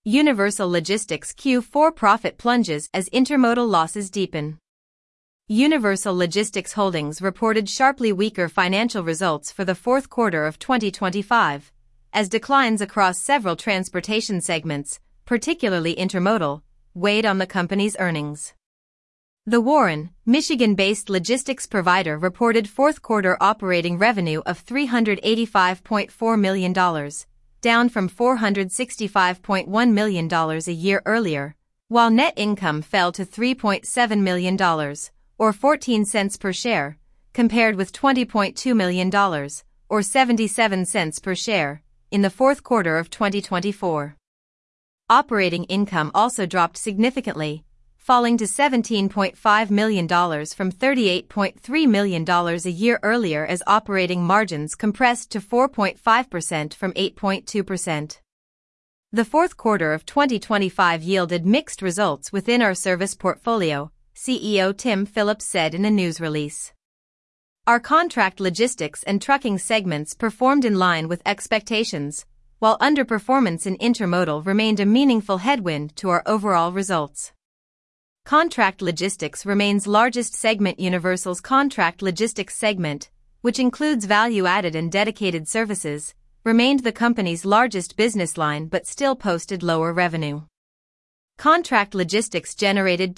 Universal Logistics Q4 profit plunges as intermodal losses deepen. Universal Logistics Holdings reported sharply weaker financial results for the fourth quarter of 2025, as declines across several transportation segments, particularly intermodal, weighed on the company's earnings. The Warren, Michigan-based logistics provider reported fourth-quarter operating revenue of $385.4 million, down from $465.1 million a year earlier, while net income fell to $3.7 million, or 14 cents per share, compared with $20.2 million, or 77 cents per share, in the fourth quarter of 2024. Operating income also dropped significantly, falling to $17.5 million from $38.3 million a year earlier as operating margins compressed to 4.5% from 8.2%. The fourth quarter of 2025 yielded mixed results within our service portfolio, CEO Tim Phillips said in a news release. Our contract logistics and trucking segments performed in line with expectations, while underperformance in intermodal remained a meaningful headwind to our overall results. Contract logistics remains largest segment. Universal's contract logistics segment, which includes value-added and dedicated services, remained the company's largest business line but still posted lower revenue. Contract logistics generated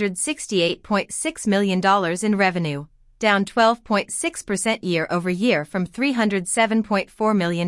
$268.6 million in revenue, down 12.6% year-over-year from $307.4 million.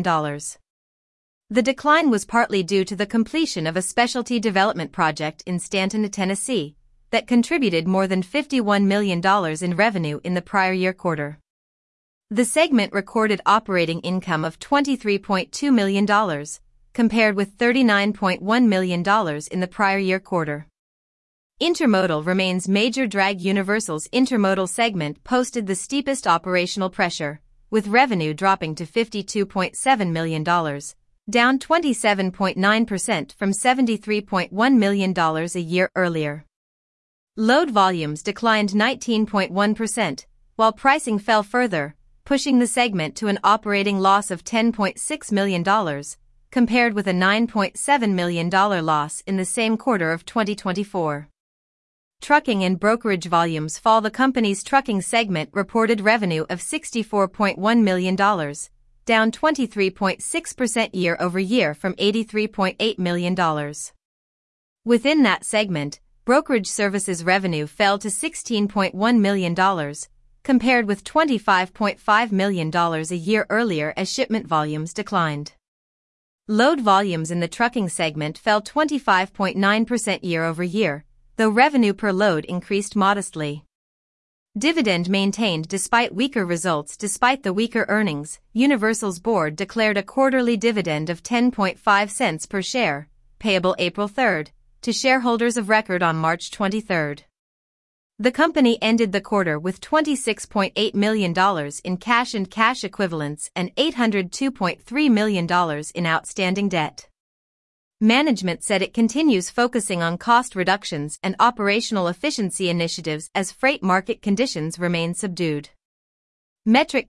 The decline was partly due to the completion of a specialty development project in Stanton, Tennessee, that contributed more than $51 million in revenue in the prior year quarter. The segment recorded operating income of $23.2 million, compared with $39.1 million in the prior year quarter. Intermodal remains major drag. Universal's intermodal segment posted the steepest operational pressure, with revenue dropping to $52.7 million, down 27.9% from $73.1 million a year earlier. Load volumes declined 19.1%, while pricing fell further, pushing the segment to an operating loss of $10.6 million, compared with a $9.7 million loss in the same quarter of 2024. Trucking and brokerage volumes fall. The company's trucking segment reported revenue of $64.1 million, down 23.6% year-over-year from $83.8 million. Within that segment, brokerage services revenue fell to $16.1 million, compared with $25.5 million a year earlier as shipment volumes declined. Load volumes in the trucking segment fell 25.9% year-over-year, though revenue per load increased modestly. Dividend maintained despite weaker results. Despite the weaker earnings, Universal's board declared a quarterly dividend of 10.5 cents per share, payable April 3, to shareholders of record on March 23. The company ended the quarter with $26.8 million in cash and cash equivalents and $802.3 million in outstanding debt. Management said it continues focusing on cost reductions and operational efficiency initiatives as freight market conditions remain subdued. Metric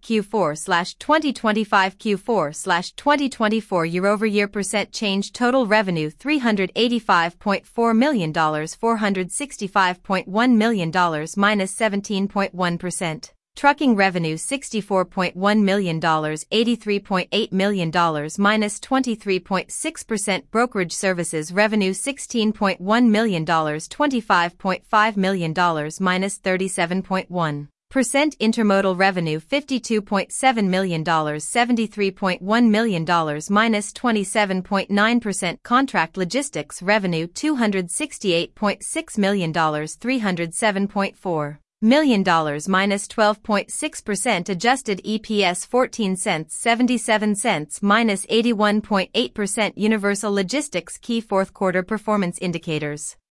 Q4/2025 Q4/2024 year-over-year percent change. Total revenue $385.4 million, $465.1 million minus 17.1%. Trucking revenue $64.1 million, $83.8 million minus 23.6%. Brokerage services revenue $16.1 million, $25.5 million minus 37.1%. Intermodal revenue $52.7 million, $73.1 million minus 27.9%. Contract logistics revenue $268.6 million, $307.4 million minus 12.6%. Adjusted EPS 14 cents 77 cents minus 81.8%. Universal Logistics key fourth quarter performance indicators.